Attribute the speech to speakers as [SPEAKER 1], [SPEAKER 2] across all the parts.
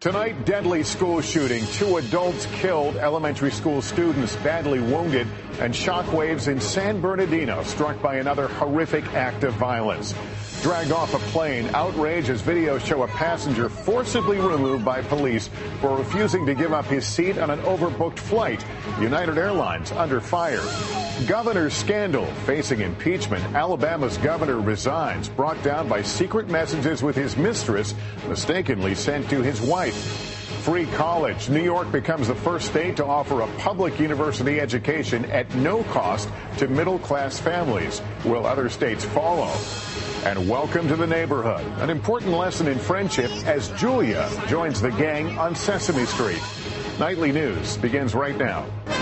[SPEAKER 1] Tonight, deadly school shooting. 2 adults killed, elementary school students badly wounded, and shockwaves in San Bernardino struck by another horrific act of violence. Dragged off a plane, outrage as videos show a passenger forcibly removed by police for refusing to give up his seat on an overbooked flight. United Airlines under fire. Governor scandal facing impeachment. Alabama's governor resigns, brought down by secret messages with his mistress mistakenly sent to his wife. Free college. New York becomes the first state to offer a public university education at no cost to middle-class families. Will other states follow? And welcome to the neighborhood. An important lesson in friendship as Julia joins the gang on Sesame Street. Nightly News begins right now.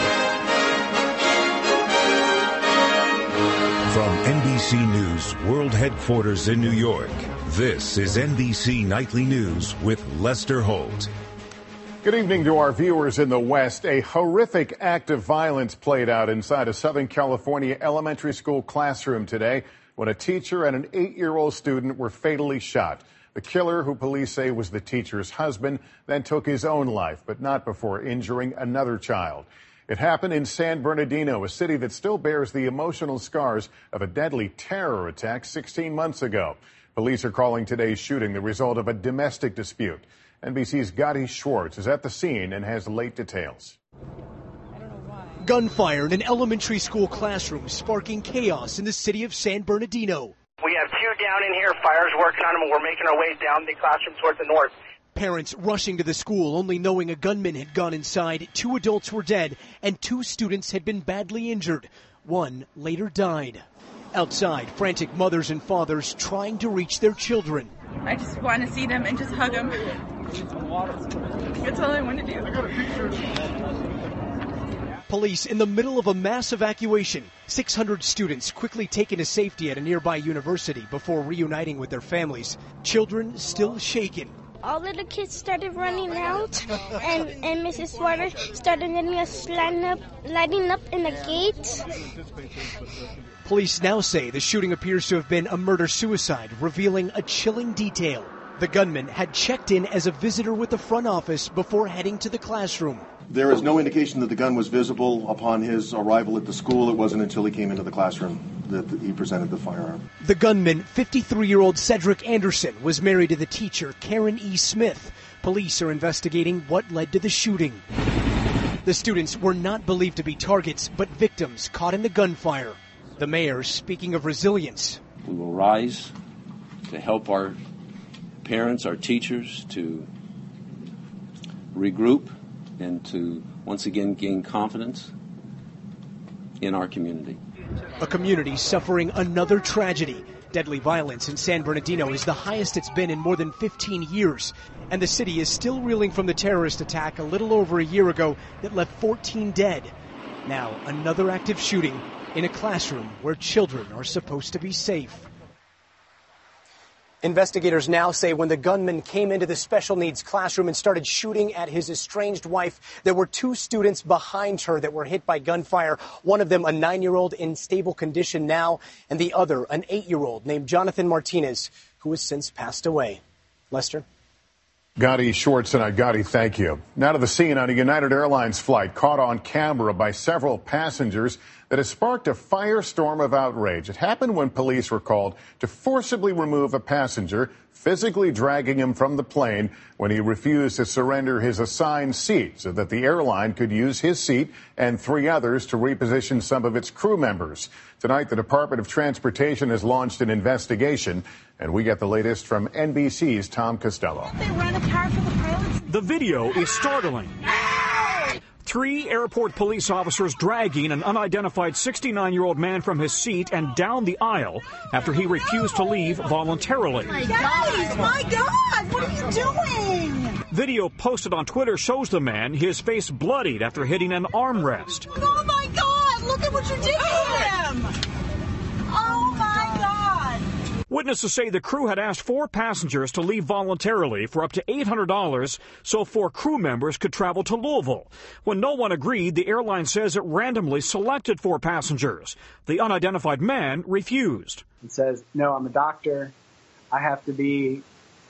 [SPEAKER 2] From NBC News World Headquarters in New York, this is NBC Nightly News with Lester Holt.
[SPEAKER 1] Good evening to our viewers in the West. A horrific act of violence played out inside a Southern California elementary school classroom today when a teacher and an 8-year-old student were fatally shot. The killer, who police say was the teacher's husband, then took his own life, but not before injuring another child. It happened in San Bernardino, a city that still bears the emotional scars of a deadly terror attack 16 months ago. Police are calling today's shooting the result of a domestic dispute. NBC's Gotti Schwartz is at the scene and has late details.
[SPEAKER 3] Gunfire in an elementary school classroom sparking chaos in the city of San Bernardino.
[SPEAKER 4] We have 2 down in here, fire's working on them, and we're making our way down the classroom towards the north.
[SPEAKER 3] Parents rushing to the school, only knowing a gunman had gone inside. 2 adults were dead, and 2 students had bbeen badly injured. 1 later died. Outside, frantic mothers and fathers trying to reach their children.
[SPEAKER 5] I just want to see them and just hug them. That's all I want to do.
[SPEAKER 3] Police in the middle of a mass evacuation. 600 students quickly taken to safety at a nearby university before reuniting with their families. Children still shaken.
[SPEAKER 6] All of the kids started running out, and Mrs. Waters started letting us lighting up in the gates.
[SPEAKER 3] Police now say the shooting appears to have been a murder-suicide, revealing a chilling detail. The gunman had checked in as a visitor with the front office before heading to the classroom.
[SPEAKER 7] There is no indication that the gun was visible upon his arrival at the school. It wasn't until he came into the classroom that he presented the firearm.
[SPEAKER 3] The gunman, 53-year-old Cedric Anderson, was married to the teacher, Karen E. Smith. Police are investigating what led to the shooting. The students were not believed to be targets, but victims caught in the gunfire. The mayor speaking of resilience.
[SPEAKER 8] We will rise to help our parents, our teachers, to regroup and to once again gain confidence in our community.
[SPEAKER 3] A community suffering another tragedy. Deadly violence in San Bernardino is the highest it's been in more than 15 years. And the city is still reeling from the terrorist attack a little over a year ago that left 14 dead. Now, another active shooting in a classroom where children are supposed to be safe. Investigators now say when the gunman came into the special needs classroom and started shooting at his estranged wife, there were 2 students behind her that were hit by gunfire. One of them a 9-year-old in stable condition now, and the other an 8-year-old named Jonathan Martinez, who has since passed away. Lester?
[SPEAKER 1] Gotti Schwartz and Gotti, thank you. Now to the scene on a United Airlines flight caught on camera by several passengers that has sparked a firestorm of outrage. It happened when police were called to forcibly remove a passenger, physically dragging him from the plane when he refused to surrender his assigned seat so that the airline could use his seat and 3 others to reposition some of its crew members. Tonight, the Department of Transportation has launched an investigation, and we get the latest from NBC's Tom Costello.
[SPEAKER 9] They rent a car for the pilots.
[SPEAKER 10] The video is startling. 3 airport police officers dragging an unidentified 69-year-old man from his seat and down the aisle after he refused to leave voluntarily.
[SPEAKER 9] Guys, my God, what are you doing?
[SPEAKER 10] Video posted on Twitter shows the man, his face bloodied after hitting an armrest.
[SPEAKER 9] Oh, my God, look at what you did to him. Oh, my God.
[SPEAKER 10] Witnesses say the crew had asked 4 passengers to leave voluntarily for up to $800 so 4 crew members could travel to Louisville. When no one agreed, the airline says it randomly selected 4 passengers. The unidentified man refused.
[SPEAKER 11] It says, no, I'm a doctor. I have to be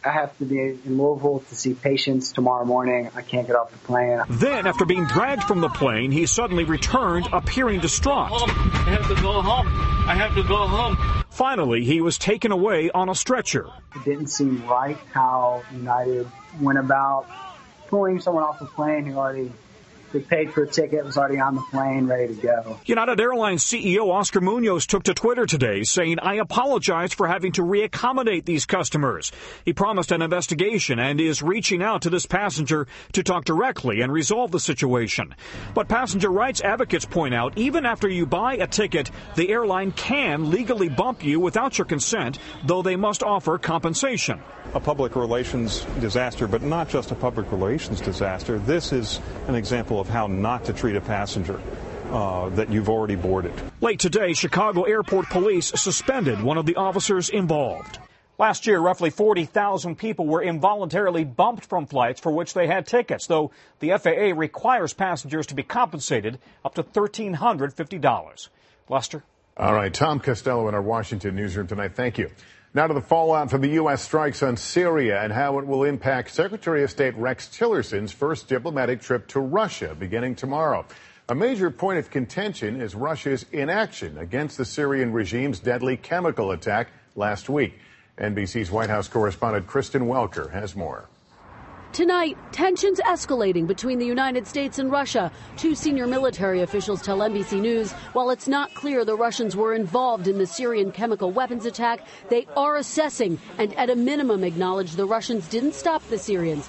[SPEAKER 11] I have to be in Louisville to see patients tomorrow morning. I can't get off the plane.
[SPEAKER 10] Then, after being dragged from the plane, he suddenly returned, appearing distraught.
[SPEAKER 12] I have to go home. I have to go home.
[SPEAKER 10] Finally, he was taken away on a stretcher.
[SPEAKER 11] It didn't seem right how United went about pulling someone off the plane who already paid for a ticket, was already on the plane, ready to go.
[SPEAKER 10] United Airlines CEO Oscar Munoz took to Twitter today saying, "I apologize for having to reaccommodate these customers." He promised an investigation and is reaching out to this passenger to talk directly and resolve the situation. But passenger rights advocates point out, even after you buy a ticket, the airline can legally bump you without your consent, though they must offer compensation.
[SPEAKER 13] A public relations disaster, but not just a public relations disaster. This is an example of how not to treat a passenger that you've already boarded.
[SPEAKER 10] Late today, Chicago Airport Police suspended one of the officers involved. Last year, roughly 40,000 people were involuntarily bumped from flights for which they had tickets, though the FAA requires passengers to be compensated up to $1,350. Lester?
[SPEAKER 1] All right, Tom Costello in our Washington newsroom tonight. Thank you. Now to the fallout from the U.S. strikes on Syria and how it will impact Secretary of State Rex Tillerson's first diplomatic trip to Russia beginning tomorrow. A major point of contention is Russia's inaction against the Syrian regime's deadly chemical attack last week. NBC's White House correspondent Kristen Welker has more.
[SPEAKER 14] Tonight, tensions escalating between the United States and Russia. Two senior military officials tell NBC News while it's not clear the Russians were involved in the Syrian chemical weapons attack, they are assessing and at a minimum acknowledge the Russians didn't stop the Syrians.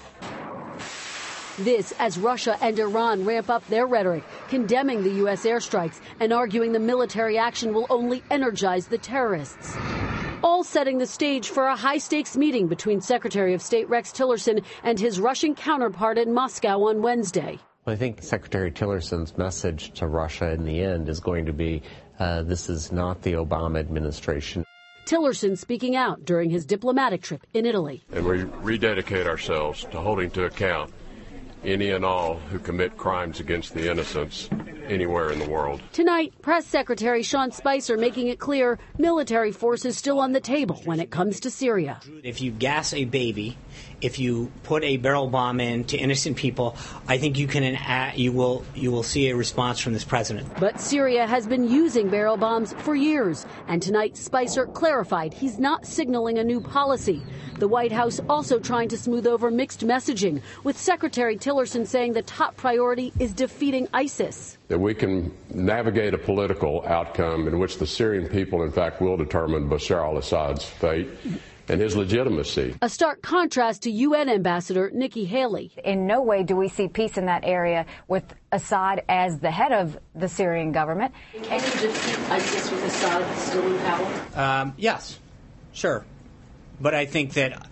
[SPEAKER 14] This as Russia and Iran ramp up their rhetoric, condemning the U.S. airstrikes and arguing the military action will only energize the terrorists. All setting the stage for a high-stakes meeting between Secretary of State Rex Tillerson and his Russian counterpart in Moscow on Wednesday.
[SPEAKER 15] I think Secretary Tillerson's message to Russia in the end is going to be, this is not the Obama administration.
[SPEAKER 14] Tillerson speaking out during his diplomatic trip in Italy.
[SPEAKER 16] And we rededicate ourselves to holding to account any and all who commit crimes against the innocents anywhere in the world.
[SPEAKER 14] Tonight, Press Secretary Sean Spicer making it clear military force is still on the table when it comes to Syria.
[SPEAKER 17] If you gas a baby, if you put a barrel bomb in to innocent people, I think you will see a response from this president.
[SPEAKER 14] But Syria has been using barrel bombs for years, and tonight Spicer clarified he's not signaling a new policy. The White House also trying to smooth over mixed messaging, with Secretary Tillerson saying the top priority is defeating ISIS.
[SPEAKER 16] That we can navigate a political outcome in which the Syrian people, in fact, will determine Bashar al-Assad's fate and his legitimacy.
[SPEAKER 14] A stark contrast to UN Ambassador Nikki Haley.
[SPEAKER 18] In no way do we see peace in that area with Assad as the head of the Syrian government.
[SPEAKER 14] Can you defeat ISIS with Assad still in power?
[SPEAKER 17] Yes, sure. But I think that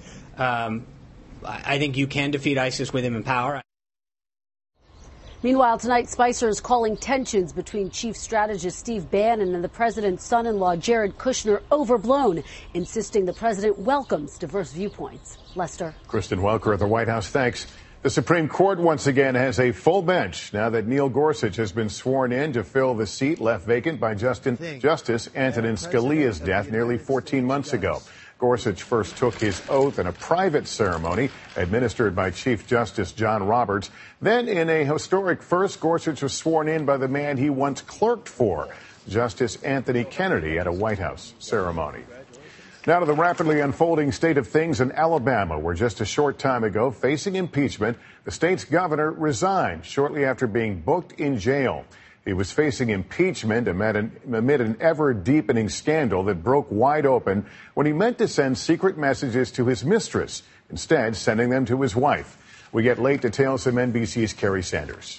[SPEAKER 17] I think you can defeat ISIS with him in power.
[SPEAKER 14] Meanwhile, tonight, Spicer is calling tensions between Chief Strategist Steve Bannon and the president's son-in-law, Jared Kushner, overblown, insisting the president welcomes diverse viewpoints. Lester.
[SPEAKER 1] Kristen Welker at the White House. Thanks. The Supreme Court once again has a full bench now that Neil Gorsuch has been sworn in to fill the seat left vacant by Justice Antonin Scalia's death nearly 14 months ago. Gorsuch first took his oath in a private ceremony administered by Chief Justice John Roberts. Then, in a historic first, Gorsuch was sworn in by the man he once clerked for, Justice Anthony Kennedy, at a White House ceremony. Now to the rapidly unfolding state of things in Alabama, where just a short time ago, facing impeachment, the state's governor resigned shortly after being booked in jail. He was facing impeachment amid an ever-deepening scandal that broke wide open when he meant to send secret messages to his mistress, instead sending them to his wife. We get late details from NBC's Kerry Sanders.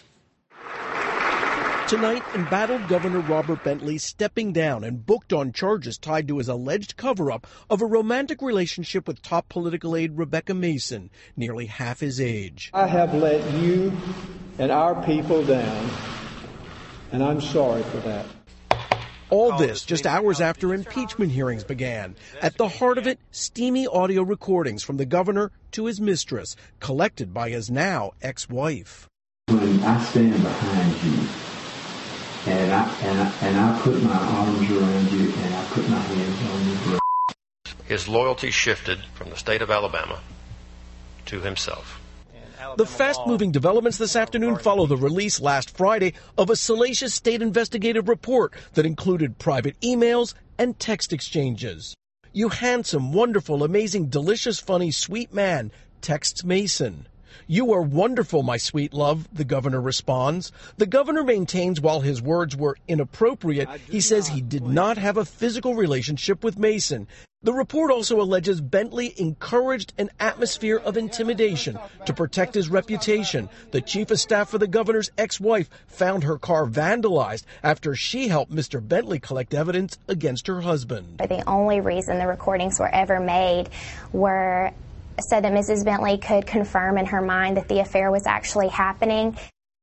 [SPEAKER 19] Tonight, embattled Governor Robert Bentley stepping down and booked on charges tied to his alleged cover-up of a romantic relationship with top political aide Rebecca Mason, nearly half his age.
[SPEAKER 20] I have let you and our people down, and I'm sorry for that.
[SPEAKER 19] All this just hours after impeachment hearings began. At the heart of it, steamy audio recordings from the governor to his mistress, collected by his now ex-wife.
[SPEAKER 21] When I stand behind you, and I put my arms around you, and I put my hands on your breast.
[SPEAKER 22] His loyalty shifted from the state of Alabama
[SPEAKER 2] to himself.
[SPEAKER 19] The fast-moving developments this afternoon follow the release last Friday of a salacious state investigative report that included private emails and text exchanges. "You handsome, wonderful, amazing, delicious, funny, sweet man," texts Mason. "You are wonderful, my sweet love," the governor responds. The governor maintains while his words were inappropriate, he says he did not have a physical relationship with Mason. The report also alleges Bentley encouraged an atmosphere of intimidation to protect his reputation. The chief of staff for the governor's ex-wife found her car vandalized after she helped Mr. Bentley collect evidence against her husband.
[SPEAKER 22] The only reason the recordings were ever made were so that Mrs. Bentley could confirm in her mind that the affair was actually happening.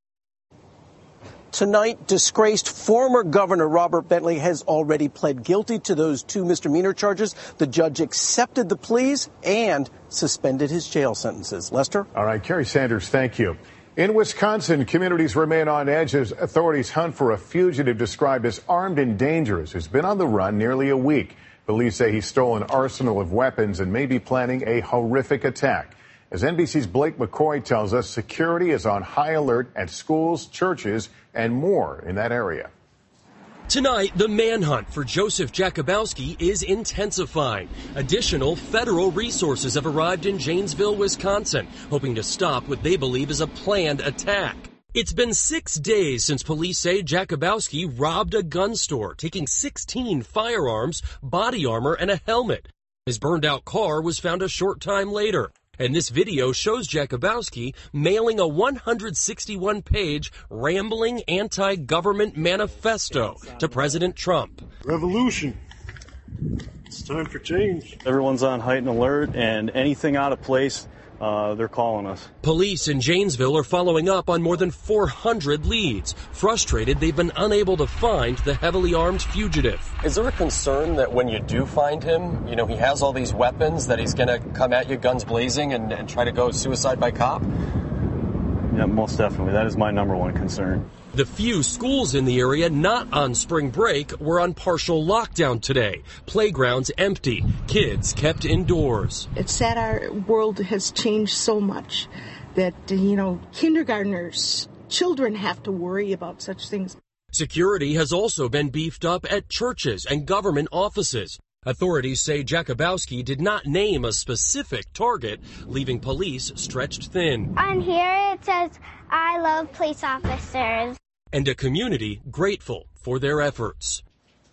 [SPEAKER 19] Tonight, disgraced former Governor Robert Bentley has already pled guilty to those 2 misdemeanor charges. The judge accepted the pleas and suspended his jail sentences. Lester?
[SPEAKER 1] All right, Kerry Sanders, thank you. In Wisconsin, communities remain on edge as authorities hunt for a fugitive described as armed and dangerous who's been on the run nearly a week. Police say he stole an arsenal of weapons and may be planning a horrific attack. As NBC's Blake McCoy tells us, security is on high alert at schools, churches, and more in that area.
[SPEAKER 23] Tonight, the manhunt for Joseph Jakubowski is intensifying. Additional federal resources have arrived in Janesville, Wisconsin, hoping to stop what they believe is a planned attack. It's been 6 days since police say Jakubowski robbed a gun store, taking 16 firearms, body armor, and a helmet. His burned-out car was found a short time later. And this video shows Jakubowski mailing a 161-page rambling anti-government manifesto to President Trump.
[SPEAKER 24] Revolution. It's time for change.
[SPEAKER 25] Everyone's on heightened alert, and anything out of place, they're calling us.
[SPEAKER 23] Police in Janesville are following up on more than 400 leads. Frustrated, they've been unable to find the heavily armed fugitive.
[SPEAKER 26] Is there a concern that when you do find him, he has all these weapons, that he's going to come at you guns blazing and try to go suicide by cop?
[SPEAKER 25] Yeah, most definitely. That is my number one concern.
[SPEAKER 23] The few schools in the area not on spring break were on partial lockdown today. Playgrounds empty, kids kept indoors.
[SPEAKER 27] It's sad our world has changed so much that, kindergartners, children have to worry about such things.
[SPEAKER 23] Security has also been beefed up at churches and government offices. Authorities say Jakubowski did not name a specific target, leaving police stretched thin.
[SPEAKER 6] On here it says, "I love police officers."
[SPEAKER 23] And a community grateful for their efforts.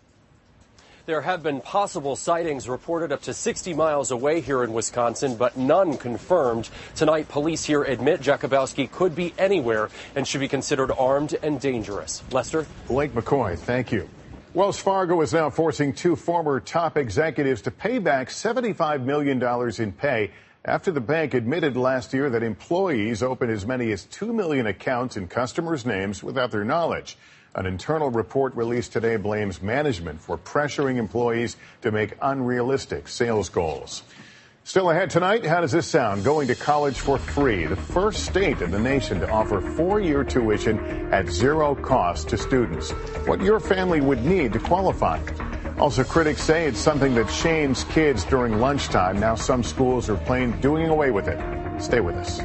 [SPEAKER 26] There have been possible sightings reported up to 60 miles away here in Wisconsin, but none confirmed. Tonight, police here admit Jakubowski could be anywhere and should be considered armed and dangerous. Lester?
[SPEAKER 1] Blake McCoy, thank you. Wells Fargo is now forcing 2 former top executives to pay back $75 million in pay after the bank admitted last year that employees opened as many as 2 million accounts in customers' names without their knowledge. An internal report released today blames management for pressuring employees to make unrealistic sales goals. Still ahead tonight, how does this sound? Going to college for free, the first state in the nation to offer 4-year tuition at zero cost to students. What your family would need to qualify. Also, critics say it's something that shames kids during lunchtime. Now some schools are plain doing away with it. Stay with us.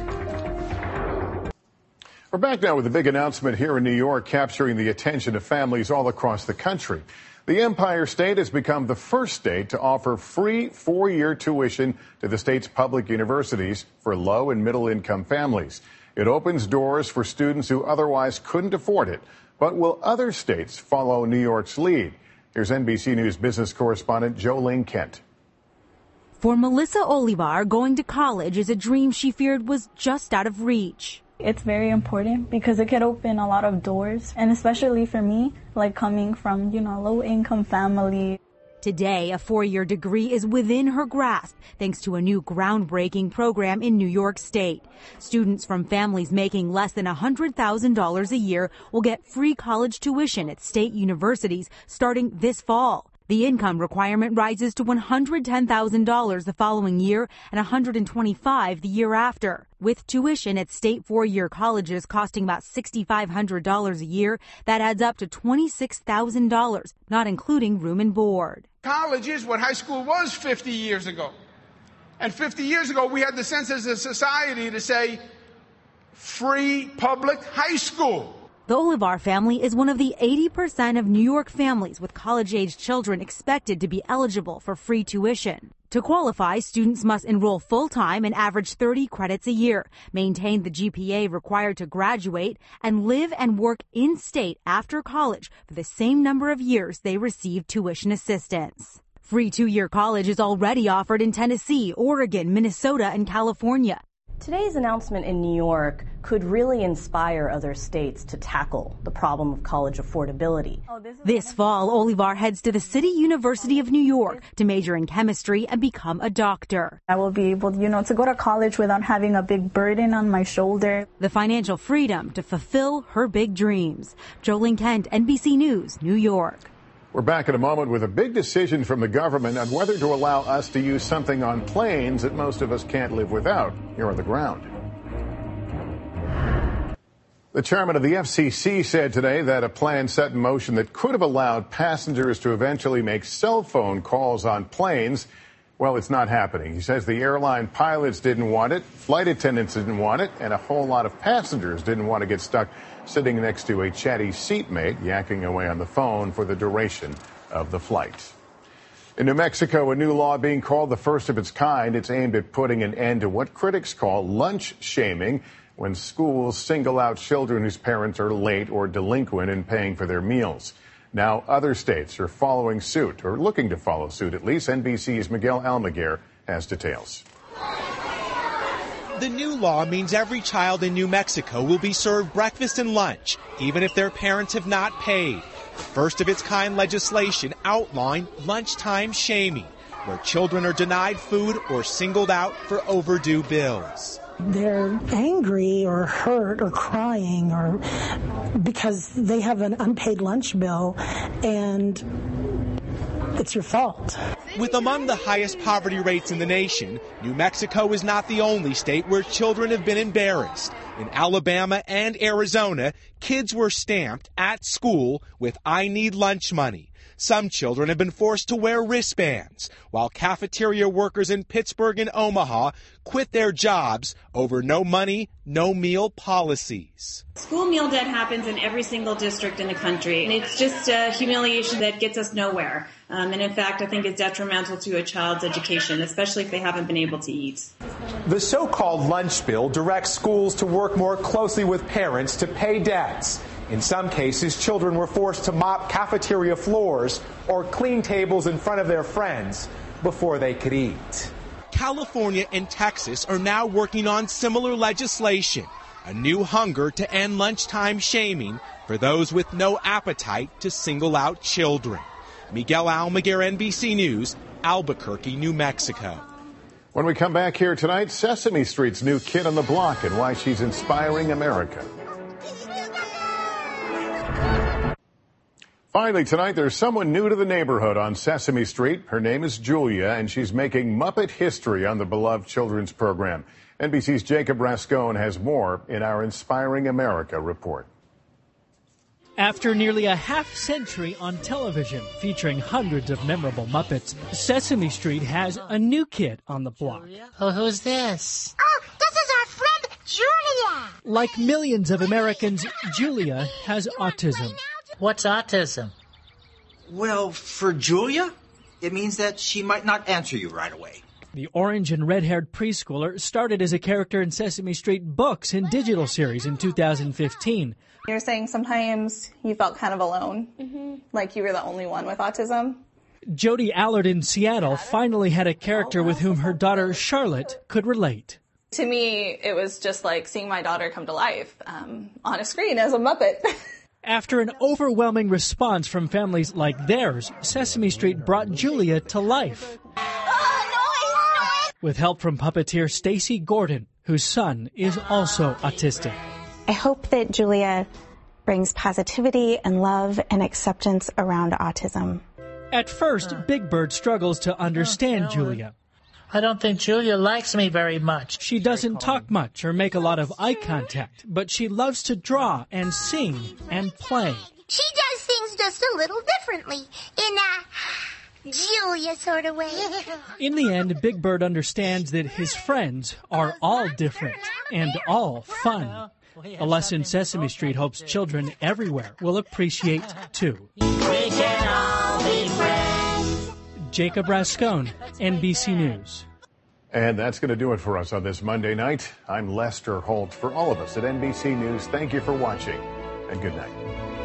[SPEAKER 1] We're back now with a big announcement here in New York, capturing the attention of families all across the country. The Empire State has become the first state to offer free 4-year tuition to the state's public universities for low and middle income families. It opens doors for students who otherwise couldn't afford it. But will other states follow New York's lead? Here's NBC News business correspondent Jolene Kent.
[SPEAKER 28] For Melissa Olivar, going to college is a dream she feared was just out of reach.
[SPEAKER 29] It's very important because it could open a lot of doors, and especially for me, like coming from, a low-income family.
[SPEAKER 28] Today, a 4-year degree is within her grasp thanks to a new groundbreaking program in New York State. Students from families making less than $100,000 a year will get free college tuition at state universities starting this fall. The income requirement rises to $110,000 the following year and $125,000 the year after. With tuition at state 4-year colleges costing about $6,500 a year, that adds up to $26,000, not including room and board.
[SPEAKER 30] College is what high school was 50 years ago.
[SPEAKER 2] And 50 years ago, we had the sense as a society to say, free public high school.
[SPEAKER 28] The Olivar family is one of the 80% of New York families with college-age children expected to be eligible for free tuition. To qualify, students must enroll full-time and average 30 credits a year, maintain the GPA required to graduate, and live and work in-state after college for the same number of years they receive tuition assistance. Free 2-year college is already offered in Tennessee, Oregon, Minnesota, and California.
[SPEAKER 3] Today's announcement in New York could really inspire other states to tackle the problem of college affordability.
[SPEAKER 28] This fall, Olivar heads to the City University of New York to major in chemistry and become a doctor.
[SPEAKER 29] I will be able, to go to college without having a big burden on my shoulder.
[SPEAKER 28] The financial freedom to fulfill her big dreams. Jolene Kent, NBC News, New York.
[SPEAKER 1] We're back in a moment with a big decision from the government on whether to allow us to use something on planes that most of us can't live without here on the ground. The chairman of the FCC said today that a plan set in motion that could have allowed passengers to eventually make cell phone calls on planes, well, it's not happening. He says the airline pilots didn't want it, flight attendants didn't want it, and a whole lot of passengers didn't want to get stuck sitting next to a chatty seatmate yakking away on the phone for the duration of the flight. In New Mexico, a new law being called the first of its kind. It's aimed at putting an end to what critics call lunch shaming, when schools single out children whose parents are late or delinquent in paying for their meals. Now other states are following suit, or looking to follow suit at least. NBC's Miguel Almaguer has details.
[SPEAKER 4] The new law means every child in New Mexico will be served breakfast and lunch, even if their parents have not paid. The first of its kind legislation outlawing lunchtime shaming, where children are denied food or singled out for overdue bills.
[SPEAKER 5] They're angry or hurt or crying or because they have an unpaid lunch bill and it's your fault.
[SPEAKER 4] With among the highest poverty rates in the nation, New Mexico is not the only state where children have been embarrassed. In Alabama and Arizona, kids were stamped at school with "I need lunch money." Some children have been forced to wear wristbands, while cafeteria workers in Pittsburgh and Omaha quit their jobs over no money, no meal policies.
[SPEAKER 7] School meal debt happens in every single district in the country, and it's just a humiliation that gets us nowhere. And in fact, I think it's detrimental to a child's education, especially if they haven't been able to eat.
[SPEAKER 8] The so-called lunch bill directs schools to work more closely with parents to pay debts. In some cases, children were forced to mop cafeteria floors or clean tables in front of their friends before they could eat.
[SPEAKER 4] California and Texas are now working on similar legislation, a new hunger to end lunchtime shaming for those with no appetite to single out children. Miguel Almaguer, NBC News, Albuquerque, New Mexico.
[SPEAKER 1] When we come back here tonight, Sesame Street's new kid on the block and why she's inspiring America. Finally tonight, there's someone new to the neighborhood on Sesame Street. Her name is Julia, and she's making Muppet history on the beloved children's program. NBC's Jacob Rascone has more in our Inspiring America report.
[SPEAKER 9] After nearly a half-century on television featuring hundreds of memorable Muppets, Sesame Street has a new kid on the block.
[SPEAKER 11] Oh, who's this?
[SPEAKER 12] Oh, this is our friend Julia.
[SPEAKER 9] Like millions of Americans, Julia has autism.
[SPEAKER 11] What's autism?
[SPEAKER 30] Well, for Julia, it means that she might not answer you right away.
[SPEAKER 9] The orange and red-haired preschooler started as a character in Sesame Street books and digital series in 2015.
[SPEAKER 31] You're saying sometimes you felt kind of alone, like you were the only one with autism?
[SPEAKER 9] Jody Allard in Seattle finally had a character with whom her daughter Charlotte could relate.
[SPEAKER 31] To me, it was just like seeing my daughter come to life on a screen as a Muppet.
[SPEAKER 9] After an overwhelming response from families like theirs, Sesame Street brought Julia to life. With help from puppeteer Stacy Gordon, whose son is also autistic.
[SPEAKER 32] I hope that Julia brings positivity and love and acceptance around autism.
[SPEAKER 9] At first, Big Bird struggles to understand Julia.
[SPEAKER 11] I don't think Julia likes me very much.
[SPEAKER 9] She doesn't talk much or make a lot of eye contact, but she loves to draw and sing and play.
[SPEAKER 12] She does things just a little differently in Julia sort of way.
[SPEAKER 9] In the end, Big Bird understands that his friends are all different and all fun. A lesson Sesame Street hopes children everywhere will appreciate, too.
[SPEAKER 11] We can all be friends.
[SPEAKER 9] Jacob Rascone, NBC News.
[SPEAKER 1] And that's going to do it for us on this Monday night. I'm Lester Holt. For all of us at NBC News, thank you for watching, and good night.